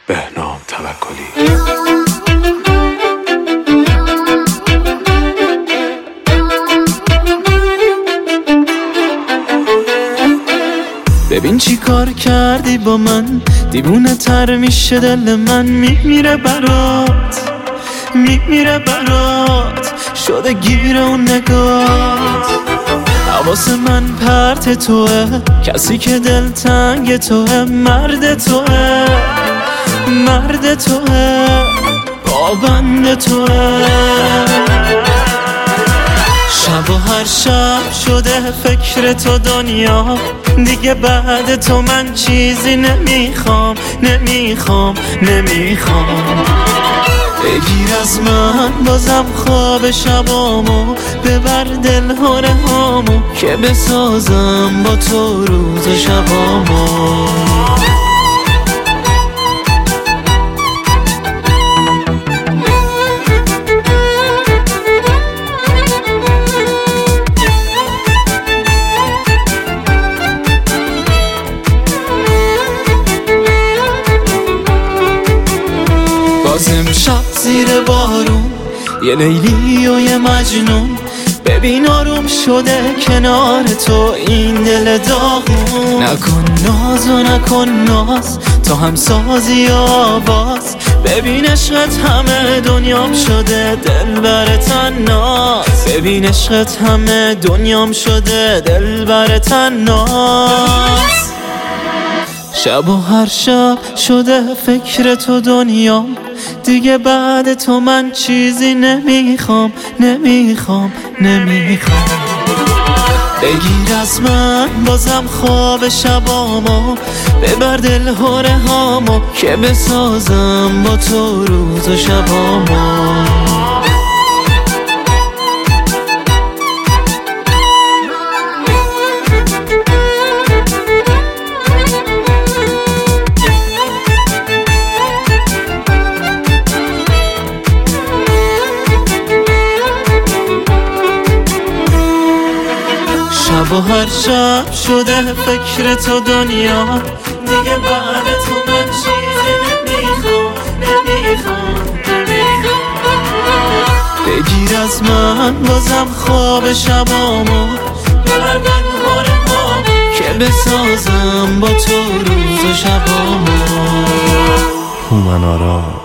بهنام توکلی. ببین چی کار کردی با من، دیوونه تر میشه دل من، میمیره برات، میمیره برات، شده گیر اون نگات. حواس من پرت توه، کسی که دل تنگ توه، مرد توه، مرد توه، پابند توه. شب و هر شب شده فکر تو دنیا، دیگه بعد تو من چیزی نمیخوام، نمیخوام، نمیخوام. بگیر از من بازم خواب شبامو، ببر دل هاره هامو، که بسازم با تو روز و شبامو. باز امشب زیر بارون، یه لیلی و یه مجنون، ببین آروم شده کنار تو این دل داغون. نکن ناز و نکن ناز، تو هم سازی آواز، ببین عشقت همه دنیام شده دل بر تناز، ببین عشقت همه دنیام شده دل بر تناز. شب و هر شب شده فکر تو دنیام، دیگه بعد تو من چیزی نمیخوام، نمیخوام، نمیخوام. بگیر از من بازم خواب شبامو، ببر دل هاره هامو، که بسازم با تو روز و شبامو. شب و هر شب شده فکر تو دنیا، دیگه بعد تو من چیزی نمیخوام، نمیخوام، نمیخوام. بگیر از من بازم خواب شبامو، ببر دل هاره هامو، که بسازم با تو روز و شبامو. هومن آرا